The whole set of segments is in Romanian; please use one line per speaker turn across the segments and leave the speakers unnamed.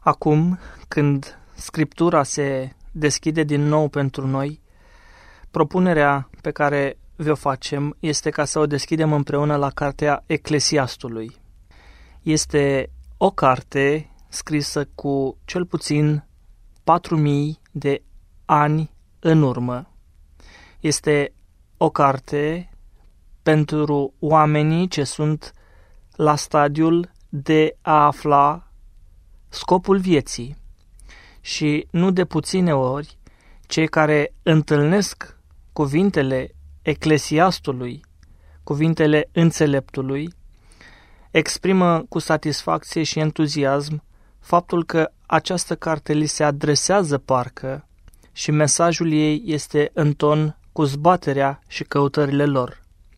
Acum, când Scriptura se deschide din nou pentru noi, propunerea pe care vi-o facem este ca să o deschidem împreună la cartea Eclesiastului. Este o carte scrisă cu cel puțin 4000 de ani în urmă. Este o carte pentru oamenii ce sunt la stadiul de a afla scopul vieții. Și nu de puține ori, cei care întâlnesc cuvintele Eclesiastului, cuvintele înțeleptului, exprimă cu satisfacție și entuziasm faptul că această carte li se adresează parcă și mesajul ei este în ton cu zbaterea și căutările lor.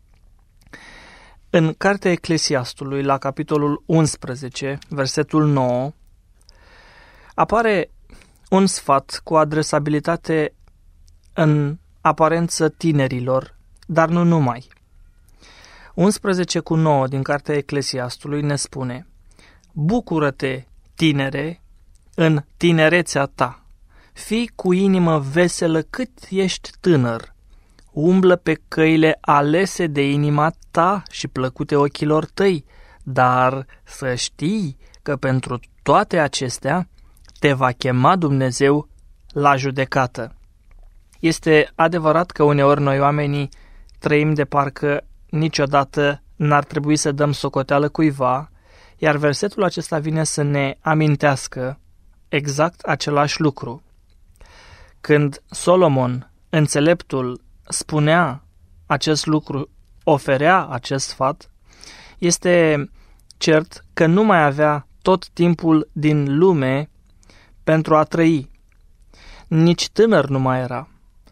În cartea Eclesiastului, la capitolul 11, versetul 9, apare un sfat cu adresabilitate în aparență tinerilor, dar nu numai. 11:9 din cartea Eclesiastului ne spune: Bucură-te, tinere, în tinerețea ta, fii cu inimă veselă cât ești tânăr, umblă pe căile alese de inima ta și plăcute ochilor tăi, dar să știi că pentru toate acestea te va chema Dumnezeu la judecată. Este adevărat că uneori noi oamenii trăim de parcă niciodată n-ar trebui să dăm socoteală cuiva, iar versetul acesta vine să ne amintească exact același lucru. Când Solomon, înțeleptul, spunea acest lucru, oferea acest sfat, este cert că nu mai avea tot timpul din lume pentru a trăi. Nici tânăr nu mai era.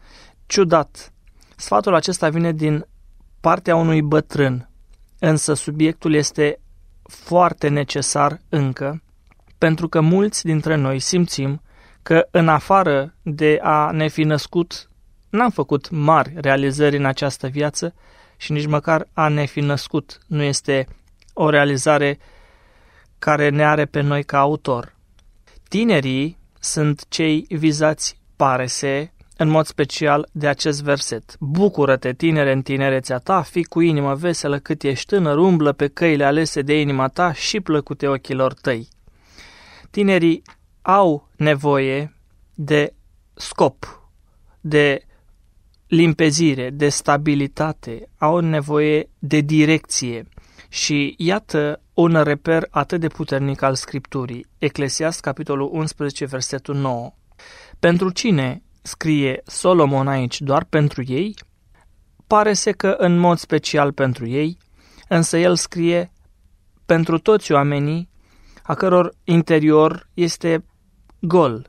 Ciudat, sfatul acesta vine din partea unui bătrân, însă subiectul este foarte necesar încă, pentru că mulți dintre noi simțim că în afară de a ne fi născut, n-am făcut mari realizări în această viață și nici măcar a ne fi născut nu este o realizare care ne are pe noi ca autor. Tinerii sunt cei vizați, pare-se, în mod special de acest verset. Bucură-te, tinere, în tinerețea ta, fii cu inimă veselă cât ești tânăr, umblă pe căile alese de inima ta și plăcute ochilor tăi. Tinerii au nevoie de scop, de limpezire, de stabilitate, au nevoie de direcție. Și iată un reper atât de puternic al Scripturii. Eclesiast, capitolul 11, versetul 9. Pentru cine scrie Solomon aici? Doar pentru ei? Pare-se că în mod special pentru ei, însă el scrie pentru toți oamenii a căror interior este gol.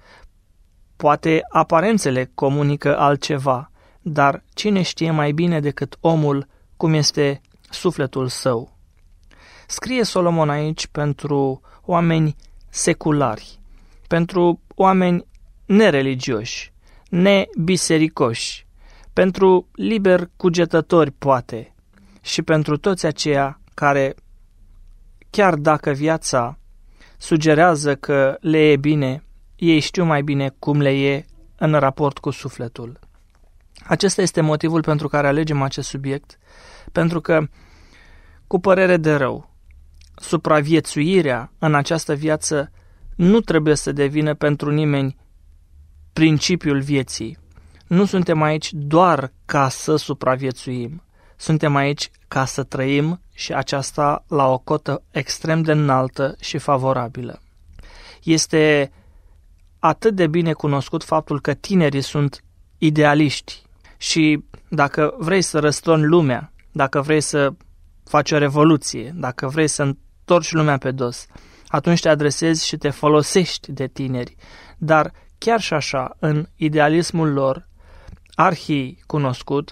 Poate aparențele comunică altceva, dar cine știe mai bine decât omul cum este sufletul său? Scrie Solomon aici pentru oameni seculari, pentru oameni nereligioși, nebisericoși, pentru liber cugetători poate și pentru toți aceia care, chiar dacă viața sugerează că le e bine, ei știu mai bine cum le e în raport cu sufletul. Acesta este motivul pentru care alegem acest subiect, pentru că, cu părere de rău, supraviețuirea în această viață nu trebuie să devină pentru nimeni principiul vieții. Nu suntem aici doar ca să supraviețuim, suntem aici ca să trăim și aceasta la o cotă extrem de înaltă și favorabilă. Este atât de bine cunoscut faptul că tinerii sunt idealiști și dacă vrei să răstorni lumea, dacă vrei să faci o revoluție, dacă vrei să întorci lumea pe dos, atunci te adresezi și te folosești de tineri. Dar chiar și așa, în idealismul lor, arhi cunoscut,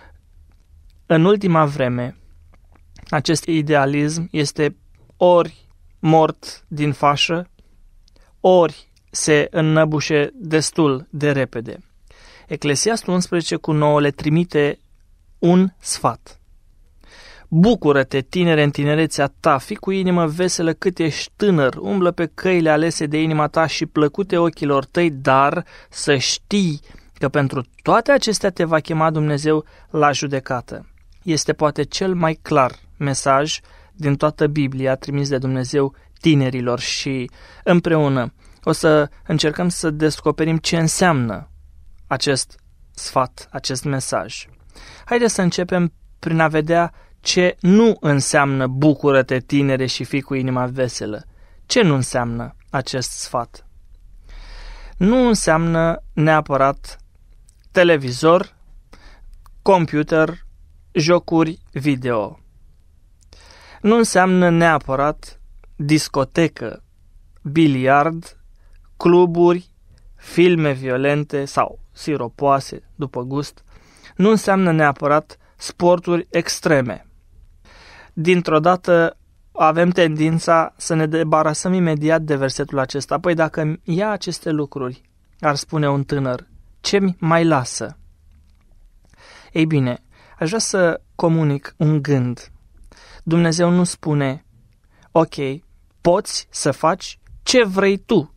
în ultima vreme, acest idealism este ori mort din fașă, ori se înnăbușe destul de repede. Eclesiastul 11:9 le trimite un sfat. Bucură-te, tinere, în tinerețea ta, fii cu inimă veselă cât ești tânăr, umblă pe căile alese de inima ta și plăcute ochilor tăi, dar să știi că pentru toate acestea te va chema Dumnezeu la judecată. Este poate cel mai clar mesaj din toată Biblia trimis de Dumnezeu tinerilor și împreună o să încercăm să descoperim ce înseamnă acest sfat, acest mesaj. Haideți să începem prin a vedea ce nu înseamnă bucură-te, tinere, și fii cu inima veselă. Ce nu înseamnă acest sfat? Nu înseamnă neapărat televizor, computer, jocuri video. Nu înseamnă neapărat discotecă, biliard, cluburi, filme violente sau siropoase după gust. Nu înseamnă neapărat sporturi extreme. Dintr-o dată avem tendința să ne debarasăm imediat de versetul acesta. Păi dacă ia aceste lucruri, ar spune un tânăr, ce mai lasă? Ei bine, aș vrea să comunic un gând. Dumnezeu nu spune, ok, poți să faci ce vrei tu.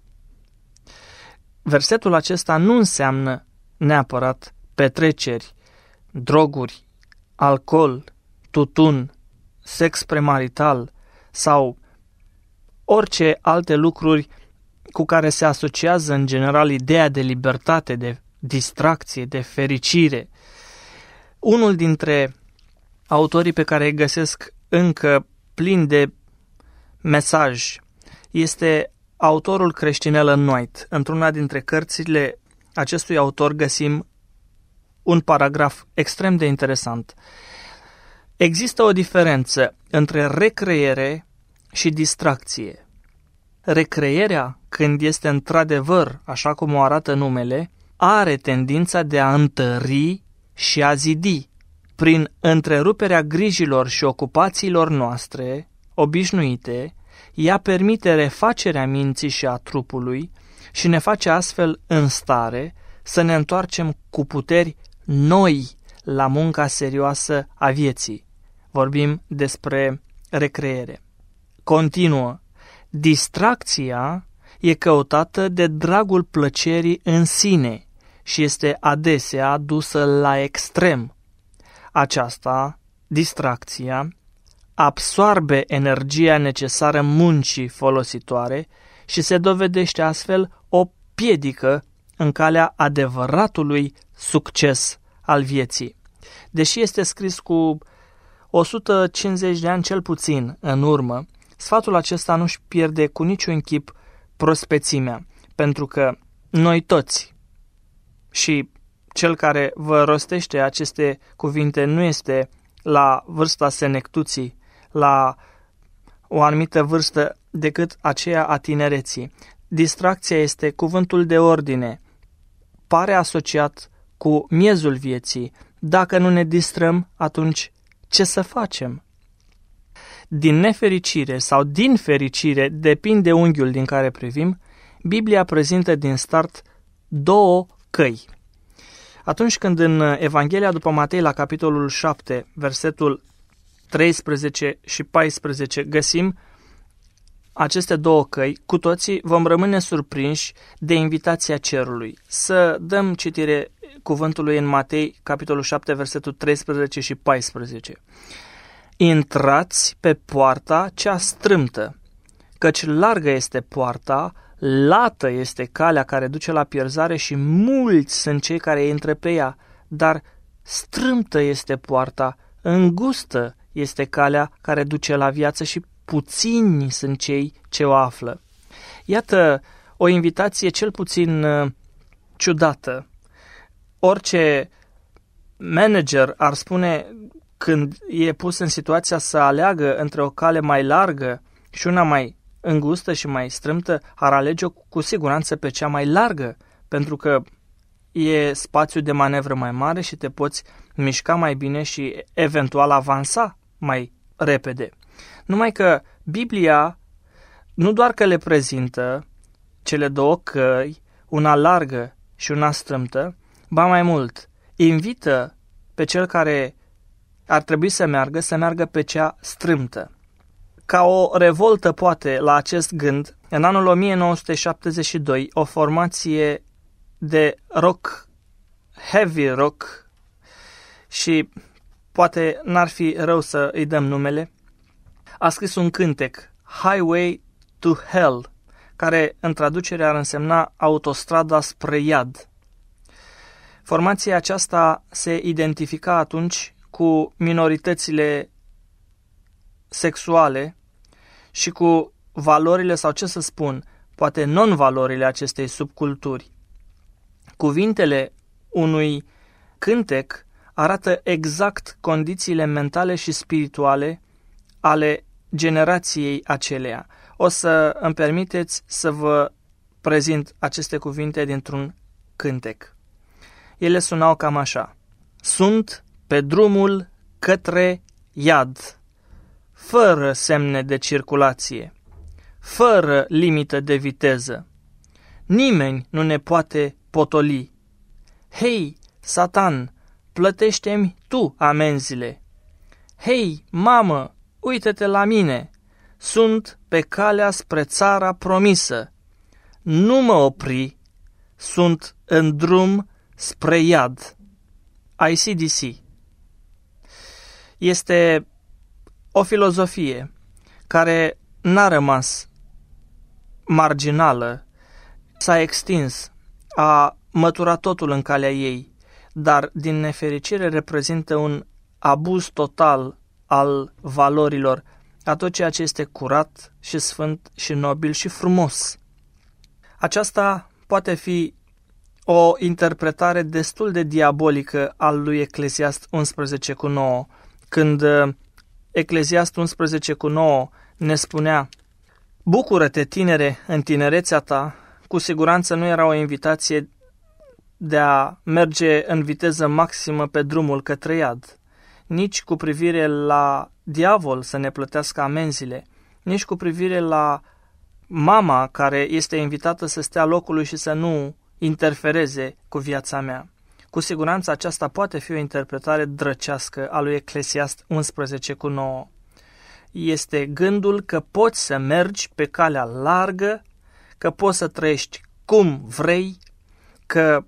Versetul acesta nu înseamnă neapărat petreceri, droguri, alcool, tutun, sex premarital sau orice alte lucruri cu care se asociază în general ideea de libertate, de distracție, de fericire. Unul dintre autorii pe care îi găsesc încă plin de mesaj este autorul creștin Ellen White. Într-una dintre cărțile acestui autor găsim un paragraf extrem de interesant. Există o diferență între recreere și distracție. Recreerea, când este într-adevăr, așa cum o arată numele, are tendința de a întări și a zidi. Prin întreruperea grijilor și ocupațiilor noastre obișnuite, ea permite refacerea minții și a trupului și ne face astfel în stare să ne întoarcem cu puteri noi la munca serioasă a vieții. Vorbim despre recreere. Continuă. Distracția e căutată de dragul plăcerii în sine și este adesea dusă la extrem. Aceasta, distracția, absoarbe energia necesară muncii folositoare și se dovedește astfel o piedică în calea adevăratului succes al vieții. Deși este scris cu 150 de ani cel puțin în urmă, sfatul acesta nu-și pierde cu niciun chip prospețimea, pentru că noi toți, și cel care vă rostește aceste cuvinte nu este la vârsta senectuții, la o anumită vârstă decât aceea a tinereții. Distracția este cuvântul de ordine, pare asociat cu miezul vieții. Dacă nu ne distrăm, atunci ce să facem? Din nefericire sau din fericire, depinde unghiul din care privim, Biblia prezintă din start două căi. Atunci când în Evanghelia după Matei, la capitolul 7, versetul 13 și 14, găsim aceste două căi, cu toții vom rămâne surprinși de invitația cerului. Să dăm citire cuvântului în Matei, capitolul 7, versetul 13 și 14. Intrați pe poarta cea strâmtă, căci largă este poarta, lată este calea care duce la pierzare și mulți sunt cei care intră pe ea, dar strâmtă este poarta, îngustă este calea care duce la viață și puțini sunt cei ce o află. Iată o invitație cel puțin ciudată. Orice manager ar spune, când e pus în situația să aleagă între o cale mai largă și una mai îngustă și mai strâmtă, ar alege cu siguranță pe cea mai largă, pentru că e spațiu de manevră mai mare și te poți mișca mai bine și eventual avansa mai repede. Numai că Biblia nu doar că le prezintă cele două căi, una largă și una strâmtă, ba mai mult, invită pe cel care ar trebui să meargă pe cea strâmtă. Ca o revoltă, poate, la acest gând, în anul 1972, o formație de rock, heavy rock, și poate n-ar fi rău să îi dăm numele, a scris un cântec, Highway to Hell, care în traducere ar însemna autostrada spre iad. Formația aceasta se identifica atunci cu minoritățile sexuale și cu valorile, sau ce să spun, poate non-valorile acestei subculturi. Cuvintele unui cântec arată exact condițiile mentale și spirituale ale generației aceleia. O să îmi permiteți să vă prezint aceste cuvinte dintr-un cântec. Ele sunau cam așa: sunt pe drumul către iad, fără semne de circulație, fără limită de viteză. Nimeni nu ne poate potoli. Hei, Satan, plătește-mi tu amenziile. Hei, mamă, uită-te la mine, sunt pe calea spre țara promisă. Nu mă opri, sunt în drum spre iad. AC/DC. Este o filozofie care n-a rămas marginală, s-a extins, a măturat totul în calea ei, dar din nefericire reprezintă un abuz total al valorilor, a tot ceea ce este curat și sfânt și nobil și frumos. Aceasta poate fi o interpretare destul de diabolică al lui Eclesiast 11:9, când Eclesiast 11:9 ne spunea: bucură-te, tinere, în tinerețea ta. Cu siguranță nu era o invitație de a merge în viteză maximă pe drumul către iad, nici cu privire la diavol să ne plătească amenziile, nici cu privire la mama care este invitată să stea locului și să nu interfereze cu viața mea. Cu siguranță aceasta poate fi o interpretare drăcească a lui Eclesiast 11:9. Este gândul că poți să mergi pe calea largă, că poți să trăiești cum vrei, că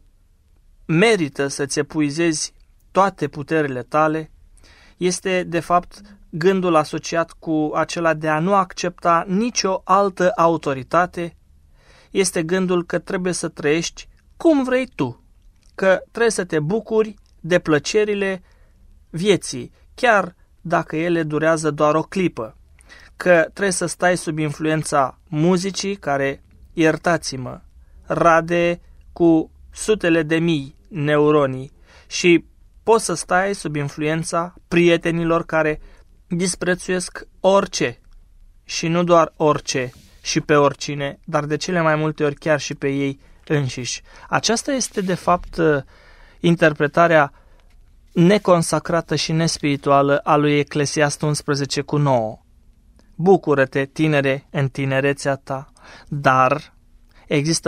merită să-ți epuizezi toate puterile tale. Este, de fapt, gândul asociat cu acela de a nu accepta nicio altă autoritate. Este gândul că trebuie să trăiești cum vrei tu, că trebuie să te bucuri de plăcerile vieții, chiar dacă ele durează doar o clipă, că trebuie să stai sub influența muzicii care, iertați-mă, rade cu sutele de mii neuronii, și poți să stai sub influența prietenilor care disprețuiesc orice, și nu doar orice și pe oricine, dar de cele mai multe ori chiar și pe ei înșiși. Aceasta este, de fapt, interpretarea neconsacrată și nespirituală a lui Eclesiast 11:9. Bucură-te, tinere, în tinerețea ta, dar există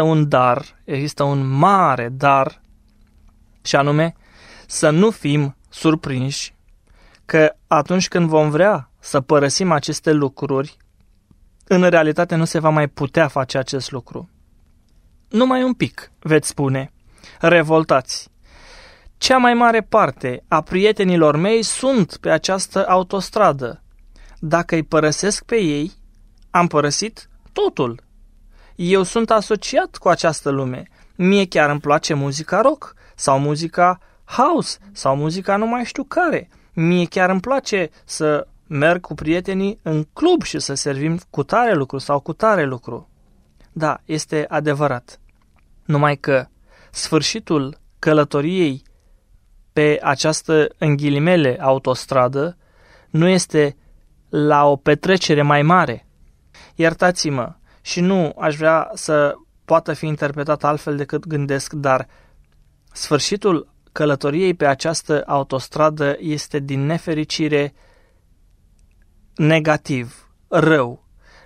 un mare dar, și anume să nu fim surprinși că atunci când vom vrea să părăsim aceste lucruri, în realitate nu se va mai putea face acest lucru. Numai un pic, veți spune, revoltați. Cea mai mare parte a prietenilor mei sunt pe această autostradă. Dacă îi părăsesc pe ei, am părăsit totul. Eu sunt asociat cu această lume. Mie chiar îmi place muzica rock sau muzica house sau muzica nu mai știu care. Mie chiar îmi place să merg cu prietenii în club și să servim cu tare lucru sau cu tare lucru. Da, este adevărat. Numai că sfârșitul călătoriei pe această, în ghilimele, autostradă nu este la o petrecere mai mare. Iertați-mă, și nu aș vrea să poată fi interpretat altfel decât gândesc, dar sfârșitul călătoriei pe această autostradă este din nefericire negativ, rău,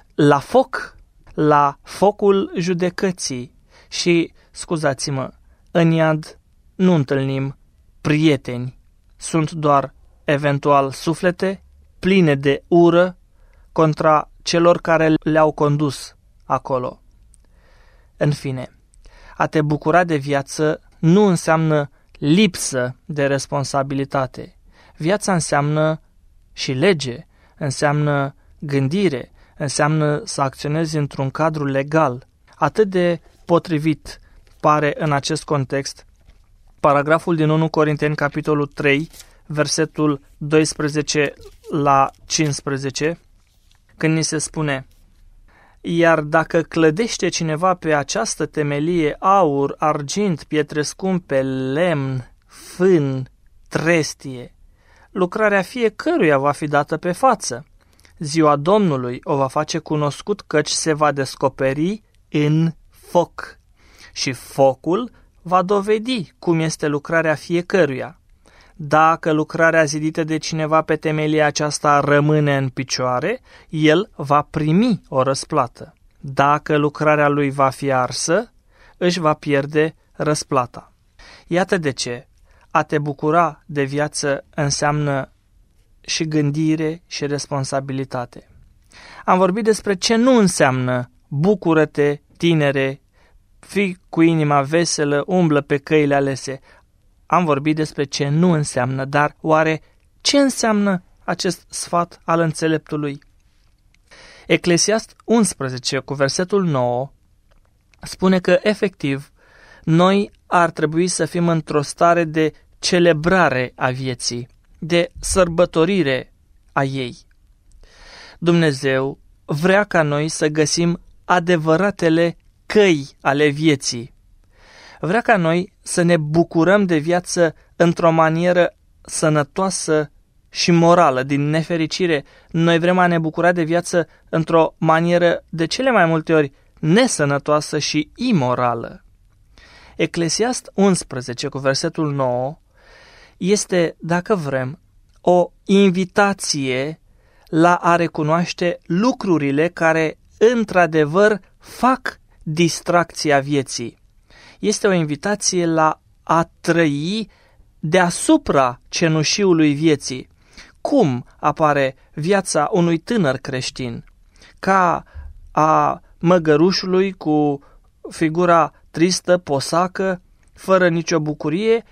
la focul judecății. Și, scuzați-mă, în iad nu întâlnim prieteni, sunt doar eventual suflete pline de ură contra celor care le-au condus acolo. În fine, a te bucura de viață nu înseamnă lipsă de responsabilitate. Viața înseamnă și lege, înseamnă gândire, înseamnă să acționezi într-un cadru legal. Atât de potrivit pare în acest context paragraful din 1 Corinteni, capitolul 3, versetul 12 la 15, când ni se spune: iar dacă clădește cineva pe această temelie aur, argint, pietre scumpe, lemn, fân, trestie, lucrarea fiecăruia va fi dată pe față. Ziua Domnului o va face cunoscut, căci se va descoperi în foc și focul va dovedi cum este lucrarea fiecăruia. Dacă lucrarea zidită de cineva pe temelia aceasta rămâne în picioare, el va primi o răsplată. Dacă lucrarea lui va fi arsă, își va pierde răsplata. Iată de ce a te bucura de viață înseamnă și gândire și responsabilitate. Am vorbit despre ce nu înseamnă bucură-te, tinere, fii cu inima veselă, umblă pe căile alese. Am vorbit despre ce nu înseamnă, dar oare ce înseamnă acest sfat al înțeleptului? Eclesiast 11, cu versetul 9, spune că, efectiv, noi ar trebui să fim într-o stare de celebrare a vieții, de sărbătorire a ei. Dumnezeu vrea ca noi să găsim adevăratele căi ale vieții. Vrea ca noi să ne bucurăm de viață într-o manieră sănătoasă și morală. Din nefericire, noi vrem a ne bucura de viață într-o manieră de cele mai multe ori nesănătoasă și imorală. Eclesiast 11, cu versetul 9, este, dacă vrem, o invitație la a recunoaște lucrurile care, într-adevăr, fac distracția vieții. Este o invitație la a trăi deasupra cenușiului vieții. Cum apare viața unui tânăr creștin? Ca a măgărușului cu figura tristă, posacă, fără nicio bucurie,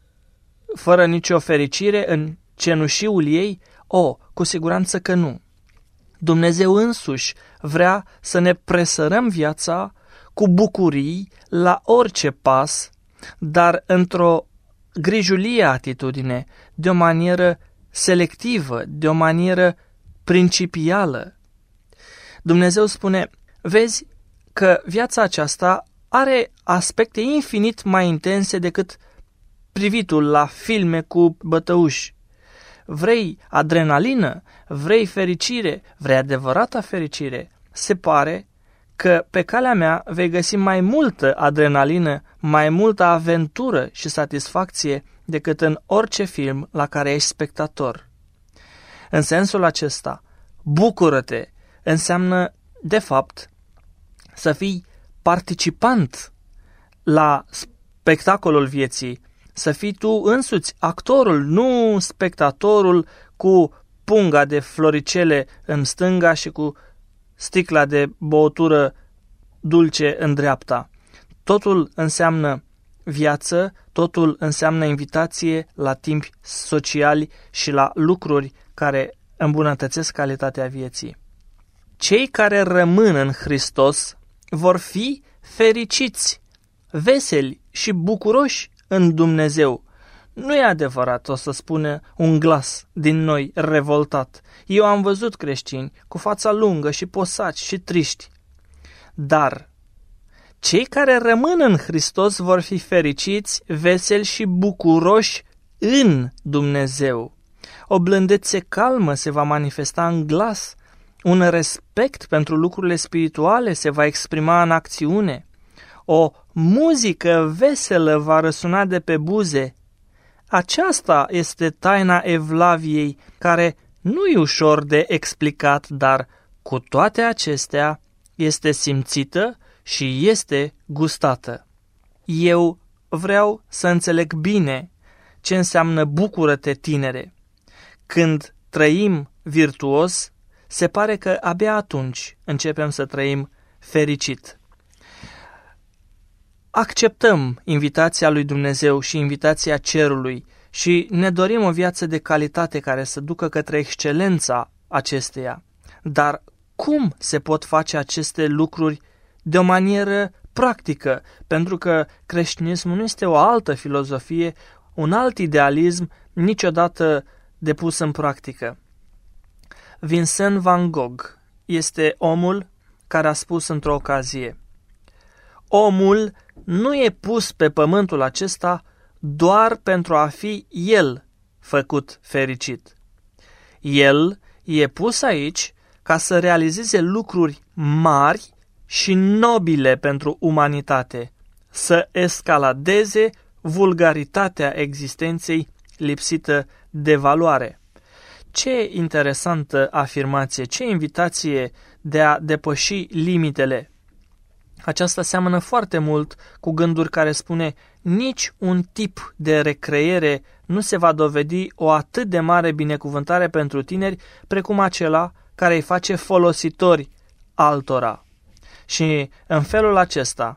fără nicio fericire în cenușiul ei? Cu siguranță că nu. Dumnezeu însuși vrea să ne presărăm viața cu bucurii la orice pas, dar într-o grijulie atitudine, de o manieră selectivă, de o manieră principială. Dumnezeu spune: vezi că viața aceasta are aspecte infinit mai intense decât privitul la filme cu bătăuși. Vrei adrenalină? Vrei fericire? Vrei adevărata fericire? Se pare că pe calea mea vei găsi mai multă adrenalină, mai multă aventură și satisfacție decât în orice film la care ești spectator. În sensul acesta, bucură-te înseamnă, de fapt, să fii participant la spectacolul vieții, să fii tu însuți actorul, nu spectatorul cu punga de floricele în stânga și cu sticla de băutură dulce în dreapta. Totul înseamnă viață, totul înseamnă invitație la timpi sociali și la lucruri care îmbunătățesc calitatea vieții. Cei care rămân în Hristos vor fi fericiți, veseli și bucuroși în Dumnezeu. Nu e adevărat, o să spune un glas din noi revoltat. Eu am văzut creștini cu fața lungă și posaci și triști. Dar cei care rămân în Hristos vor fi fericiți, veseli și bucuroși în Dumnezeu. O blândețe calmă se va manifesta în glas, un respect pentru lucrurile spirituale se va exprima în acțiune, o muzică veselă va răsuna de pe buze. Aceasta este taina evlaviei, care nu e ușor de explicat, dar cu toate acestea este simțită și este gustată. Eu vreau să înțeleg bine ce înseamnă bucură-te, tinere. când trăim virtuos, se pare că abia atunci începem să trăim fericit. Acceptăm invitația lui Dumnezeu și invitația cerului și ne dorim o viață de calitate care să ducă către excelența acesteia. Dar cum se pot face aceste lucruri de o manieră practică? Pentru că creștinismul nu este o altă filozofie, un alt idealism niciodată depus în practică. Vincent van Gogh este omul care a spus într-o ocazie: omul nu e pus pe pământul acesta doar pentru a fi el făcut fericit. El e pus aici ca să realizeze lucruri mari și nobile pentru umanitate, să escaladeze vulgaritatea existenței lipsită de valoare. Ce interesantă afirmație, ce invitație de a depăși limitele. Aceasta seamănă foarte mult cu gânduri care spune: nici un tip de recreere nu se va dovedi o atât de mare binecuvântare pentru tineri precum acela care îi face folositori altora. Și în felul acesta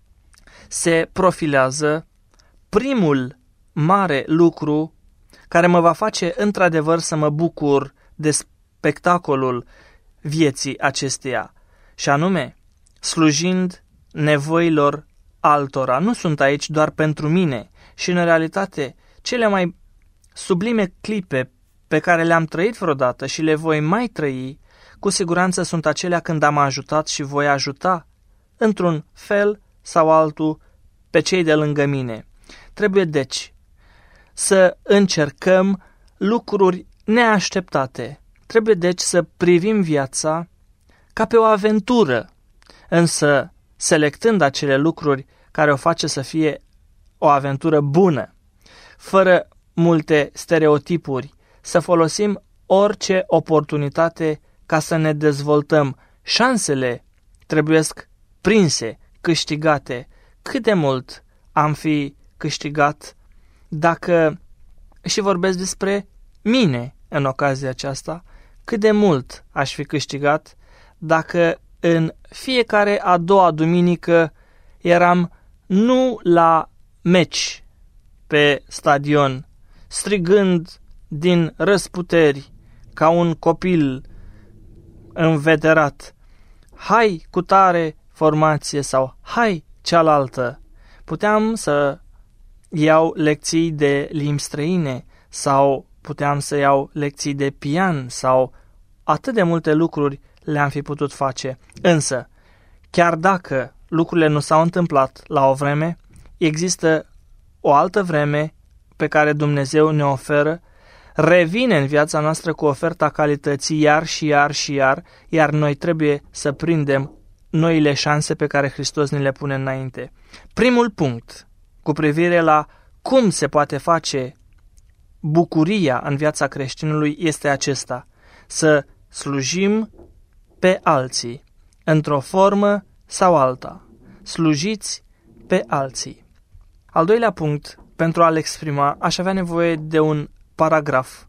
se profilează primul mare lucru care mă va face într-adevăr să mă bucur de spectacolul vieții acesteia, și anume slujind nevoilor altora. Nu sunt aici doar pentru mine și, în realitate, cele mai sublime clipe pe care le-am trăit vreodată și le voi mai trăi, cu siguranță sunt acelea când am ajutat și voi ajuta, într-un fel sau altul, pe cei de lângă mine. Trebuie, deci, să încercăm lucruri neașteptate. Trebuie, deci, să privim viața ca pe o aventură, însă selectând acele lucruri care o face să fie o aventură bună, fără multe stereotipuri, să folosim orice oportunitate ca să ne dezvoltăm. Șansele trebuiesc prinse, câștigate. Cât de mult am fi câștigat dacă, și vorbesc despre mine în ocazia aceasta, cât de mult aș fi câștigat dacă în fiecare a doua duminică eram nu la meci pe stadion, strigând din răsputeri ca un copil înveterat: hai cu tare formație sau hai cealaltă. Puteam să iau lecții de limbi străine sau puteam să iau lecții de pian sau atât de multe lucruri le-am fi putut face. Însă, chiar dacă lucrurile nu s-au întâmplat la o vreme, există o altă vreme pe care Dumnezeu ne oferă, revine în viața noastră cu oferta calității iar și iar și iar noi trebuie să prindem noile șanse pe care Hristos ne le pune înainte. Primul punct cu privire la cum se poate face bucuria în viața creștinului este acesta: să slujim pe alții, într-o formă sau alta. Slujiți pe alții. Al doilea punct, pentru a-l exprima, aș avea nevoie de un paragraf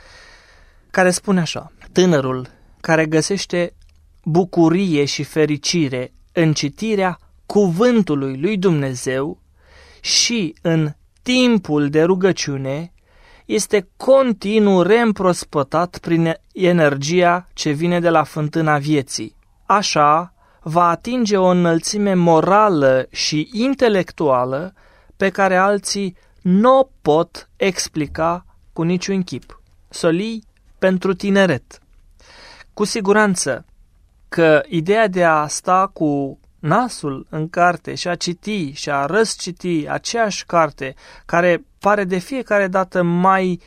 care spune așa: tânărul care găsește bucurie și fericire în citirea cuvântului lui Dumnezeu și în timpul de rugăciune este continuu reîmprospătat prin energia ce vine de la fântâna vieții. Așa va atinge o înălțime morală și intelectuală pe care alții nu o pot explica cu niciun chip. Solii pentru tineret. Cu siguranță că ideea de a sta cu nasul în carte și a citi și a răsciti aceeași carte, care pare de fiecare dată mai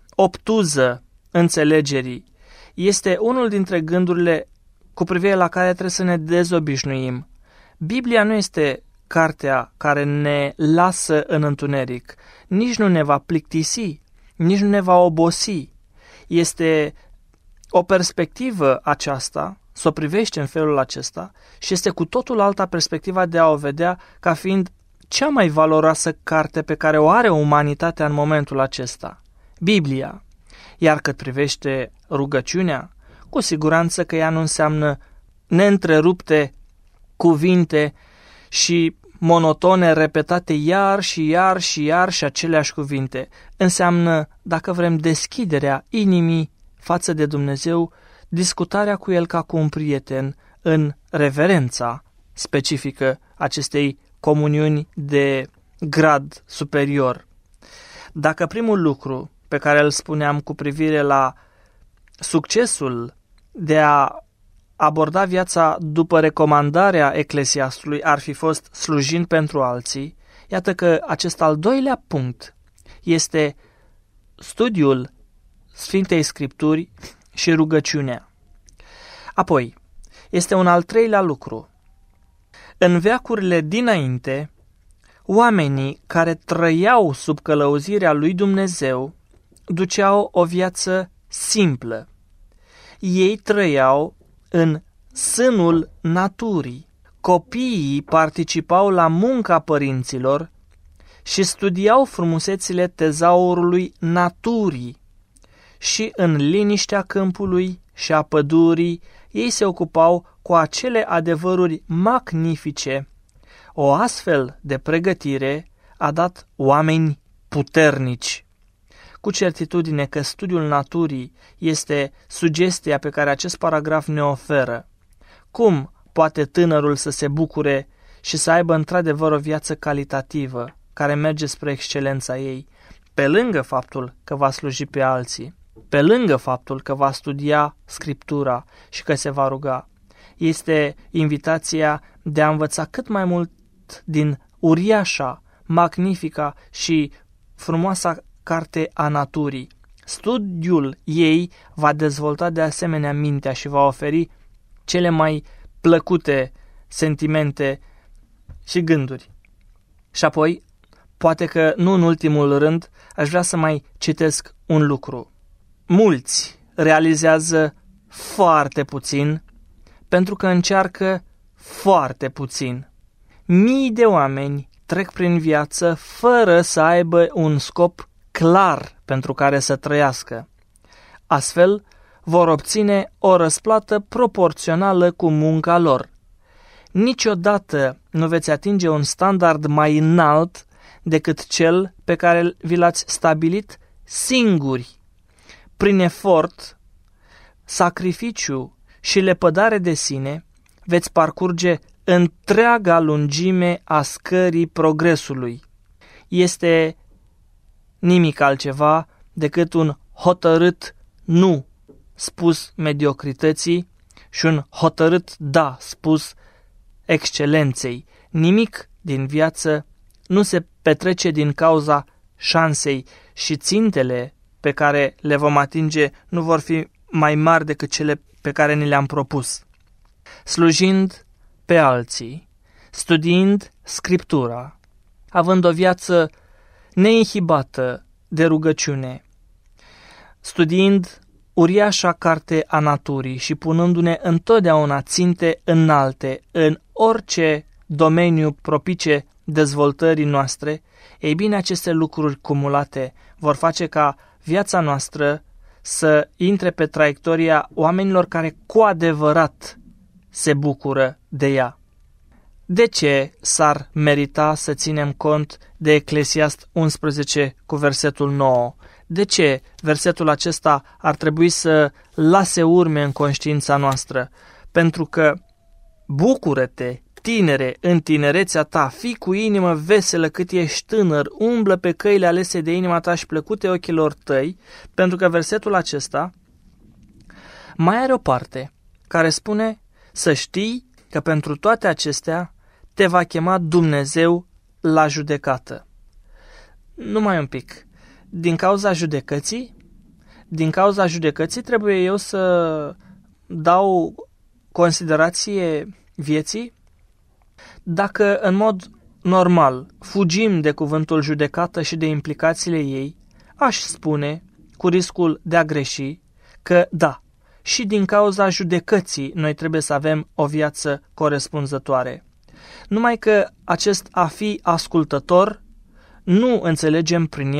obtuză înțelegerii, este unul dintre gândurile cu privire la care trebuie să ne dezobișnuim. Biblia nu este cartea care ne lasă în întuneric, nici nu ne va plictisi, nici nu ne va obosi. Este o perspectivă aceasta, să o privești în felul acesta, și este cu totul alta perspectiva de a o vedea ca fiind cea mai valoroasă carte pe care o are umanitatea în momentul acesta. Biblia. Iar cât privește rugăciunea, cu siguranță că ea nu înseamnă neîntrerupte cuvinte și monotone repetate iar și iar și iar și aceleași cuvinte. Înseamnă, dacă vrem, deschiderea inimii față de Dumnezeu, discutarea cu El ca cu un prieten în reverența specifică acestei comuniuni de grad superior. Dacă primul lucru pe care îl spuneam cu privire la succesul de a aborda viața după recomandarea Eclesiastului ar fi fost slujind pentru alții, iată că acest al doilea punct este studiul Sfintei Scripturi și rugăciunea. Apoi, este un al treilea lucru. În veacurile dinainte, oamenii care trăiau sub călăuzirea lui Dumnezeu duceau o viață simplă. Ei trăiau în sânul naturii. Copiii participau la munca părinților și studiau frumusețile tezaurului naturii. Și în liniștea câmpului și a pădurii, ei se ocupau cu acele adevăruri magnifice. O astfel de pregătire a dat oameni puternici. Cu certitudine că studiul naturii este sugestia pe care acest paragraf ne oferă. Cum poate tânărul să se bucure și să aibă într-adevăr o viață calitativă, care merge spre excelența ei, pe lângă faptul că va sluji pe alții, pe lângă faptul că va studia Scriptura și că se va ruga? Este invitația de a învăța cât mai mult din uriașa, magnifica și frumoasa carte a naturii. Studiul ei va dezvolta de asemenea mintea și va oferi cele mai plăcute sentimente și gânduri. Și apoi, poate că nu în ultimul rând, aș vrea să mai citesc un lucru. Mulți realizează foarte puțin pentru că încearcă foarte puțin. Mii de oameni trec prin viață fără să aibă un scop clar pentru care să trăiască. Astfel, vor obține o răsplată proporțională cu munca lor. Niciodată nu veți atinge un standard mai înalt decât cel pe care vi l-ați stabilit singuri. Prin efort, sacrificiu și lepădare de sine, veți parcurge întreaga lungime a scării progresului. Este nimic altceva decât un hotărât nu spus mediocrității și un hotărât da spus excelenței. Nimic din viață nu se petrece din cauza șansei și țintele pe care le vom atinge nu vor fi mai mari decât cele pe care ni le-am propus. Slujind pe alții, studiind Scriptura, având o viață neinhibată de rugăciune, studiind uriașa carte a naturii și punându-ne întotdeauna ținte înalte în orice domeniu propice dezvoltării noastre, ei bine, aceste lucruri cumulate vor face ca viața noastră să intre pe traiectoria oamenilor care cu adevărat se bucură de ea. De ce s-ar merita să ținem cont de Eclesiast 11 cu versetul 9? De ce versetul acesta ar trebui să lase urme în conștiința noastră? Pentru că bucură-te, tinere, în tinerețea ta, fii cu inimă veselă cât ești tânăr, umblă pe căile alese de inima ta și plăcute ochilor tăi, pentru că versetul acesta mai are o parte care spune să știi că pentru toate acestea te va chema Dumnezeu la judecată. Numai un pic. Din cauza judecății? Din cauza judecății trebuie eu să dau considerație vieții? Dacă în mod normal fugim de cuvântul judecată și de implicațiile ei, aș spune, cu riscul de a greși, că da, și din cauza judecății noi trebuie să avem o viață corespunzătoare. Numai că acest a fi ascultător, nu înțelegem prin el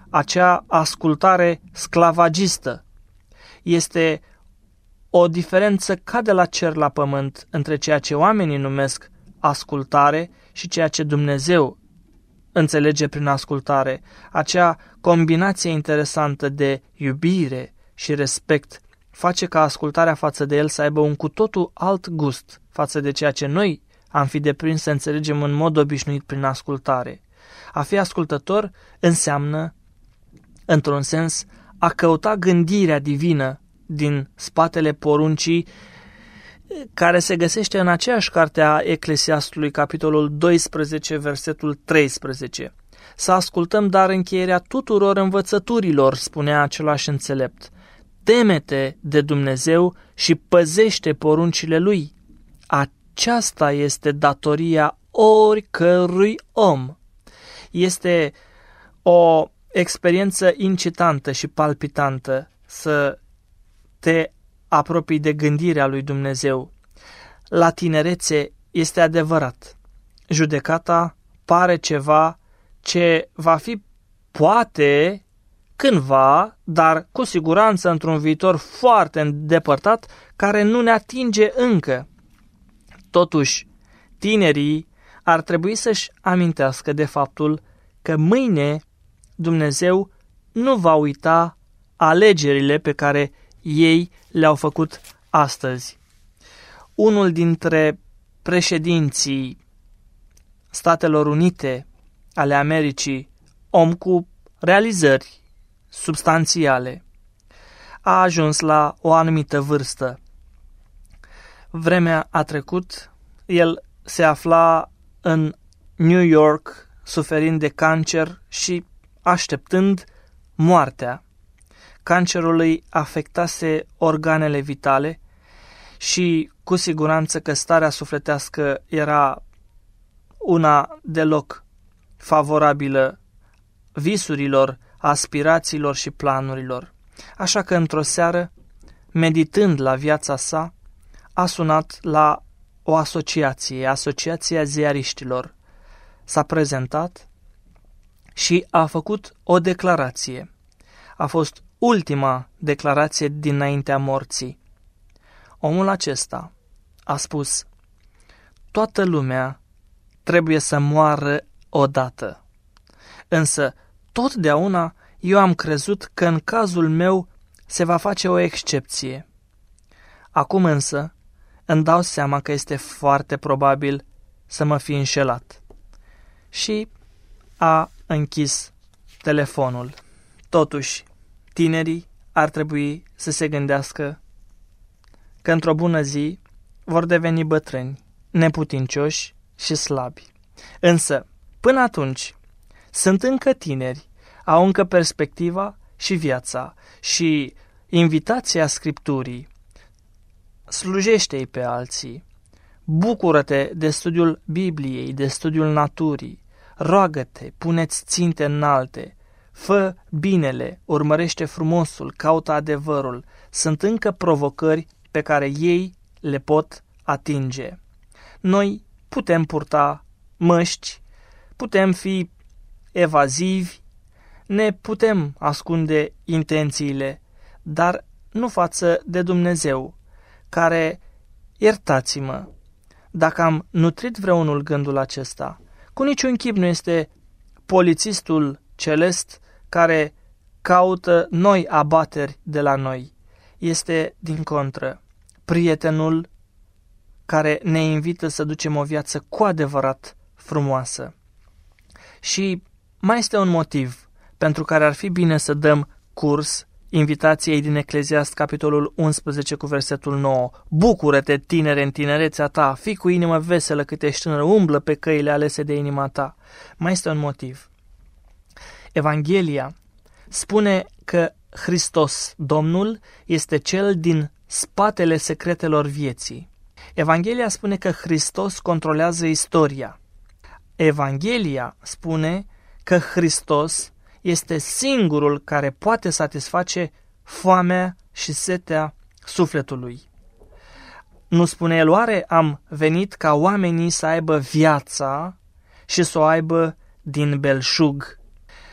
acea ascultare sclavagistă. Este o diferență ca de la cer la pământ între ceea ce oamenii numesc ascultare și ceea ce Dumnezeu înțelege prin ascultare. Acea combinație interesantă de iubire și respect face ca ascultarea față de El să aibă un cu totul alt gust față de ceea ce noi am fi deprins să înțelegem în mod obișnuit prin ascultare. A fi ascultător înseamnă, într-un sens, a căuta gândirea divină din spatele poruncii care se găsește în aceeași carte a Eclesiastului, capitolul 12, versetul 13. Să ascultăm dar încheierea tuturor învățăturilor, spunea același înțelept. Teme-te de Dumnezeu și păzește poruncile Lui. Aceasta este datoria oricărui om. Este o experiență incitantă și palpitantă să te apropii de gândirea lui Dumnezeu. La tinerețe este adevărat. Judecata pare ceva ce va fi poate cândva, dar cu siguranță într-un viitor foarte îndepărtat, care nu ne atinge încă. Totuși, tinerii ar trebui să-și amintească de faptul că mâine Dumnezeu nu va uita alegerile pe care ei le-au făcut astăzi. Unul dintre președinții Statelor Unite ale Americii, om cu realizări substanțiale, a ajuns la o anumită vârstă. Vremea a trecut, el se afla în New York, suferind de cancer și așteptând moartea. Cancerul îi afectase organele vitale și cu siguranță că starea sufletească era una deloc favorabilă visurilor, aspirațiilor și planurilor. Așa că într-o seară, meditând la viața sa, a sunat la o asociație, Asociația Ziariștilor. S-a prezentat și a făcut o declarație. A fost ultima declarație dinaintea morții. Omul acesta a spus: toată lumea trebuie să moară odată. Însă, totdeauna eu am crezut că în cazul meu se va face o excepție. Acum însă îmi dau seama că este foarte probabil să mă fi înșelat. Și a închis telefonul. Totuși, tinerii ar trebui să se gândească că într-o bună zi vor deveni bătrâni, neputincioși și slabi. Însă, până atunci, sunt încă tineri, au încă perspectiva și viața și invitația Scripturii. Slujește-i pe alții, bucură-te de studiul Bibliei, de studiul naturii, roagă-te, pune-ți ținte înalte, fă binele, urmărește frumosul, caută adevărul. Sunt încă provocări pe care ei le pot atinge. Noi putem purta măști, putem fi evazivi, ne putem ascunde intențiile, dar nu față de Dumnezeu, care, iertați-mă, dacă am nutrit vreunul gândul acesta, cu niciun chip nu este polițistul celest care caută noi abateri de la noi. Este, din contră, prietenul care ne invită să ducem o viață cu adevărat frumoasă. Și mai este un motiv pentru care ar fi bine să dăm curs invitației din Ecleziast, capitolul 11, cu versetul 9. Bucură-te, tinere, în tinerețea ta, fii cu inimă veselă cât ești tânăr, umblă pe căile alese de inima ta. Mai este un motiv. Evanghelia spune că Hristos, Domnul, este Cel din spatele secretelor vieții. Evanghelia spune că Hristos controlează istoria. Evanghelia spune că Hristos este singurul care poate satisface foamea și setea sufletului. Nu spune el, oare am venit ca oamenii să aibă viața și să o aibă din belșug?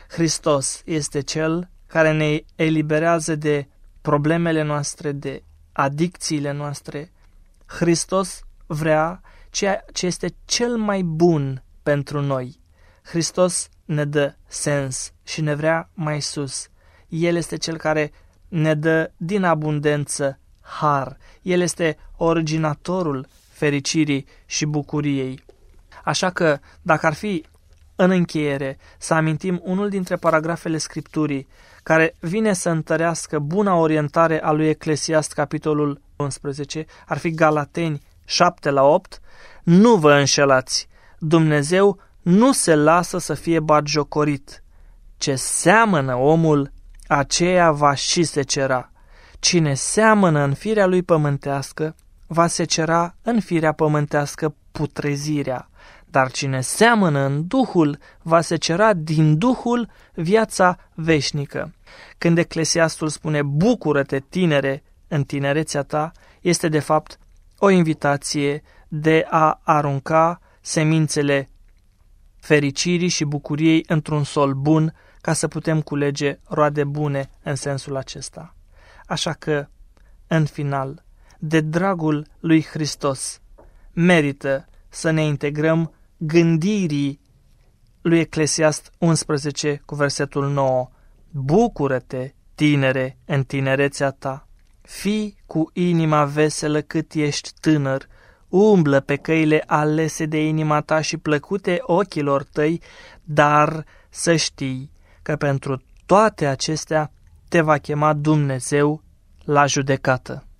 Hristos este Cel care ne eliberează de problemele noastre, de adicțiile noastre. Hristos vrea ceea ce este cel mai bun pentru noi. Hristos ne dă sens și ne vrea mai sus. El este Cel care ne dă din abundență har. El este originatorul fericirii și bucuriei. Așa că, dacă ar fi în încheiere să amintim unul dintre paragrafele Scripturii care vine să întărească buna orientare a lui Eclesiast, capitolul 11, ar fi Galateni 7:8, nu vă înșelați, Dumnezeu nu se lasă să fie batjocorit. Ce seamănă omul, aceea va și secera. Cine seamănă în firea lui pământească, va secera în firea pământească putrezirea. Dar cine seamănă în Duhul, va secera din Duhul viața veșnică. Când Eclesiastul spune bucură-te, tinere, în tinerețea ta, este de fapt o invitație de a arunca semințele fericirii și bucuriei într-un sol bun, ca să putem culege roade bune în sensul acesta. Așa că, în final, de dragul lui Hristos, merită să ne integrăm gândirii lui Eclesiast 11 cu versetul 9. Bucură-te, tinere, în tinerețea ta, fii cu inima veselă cât ești tânăr, umblă pe căile alese de inima ta și plăcute ochilor tăi, dar să știi că pentru toate acestea te va chema Dumnezeu la judecată.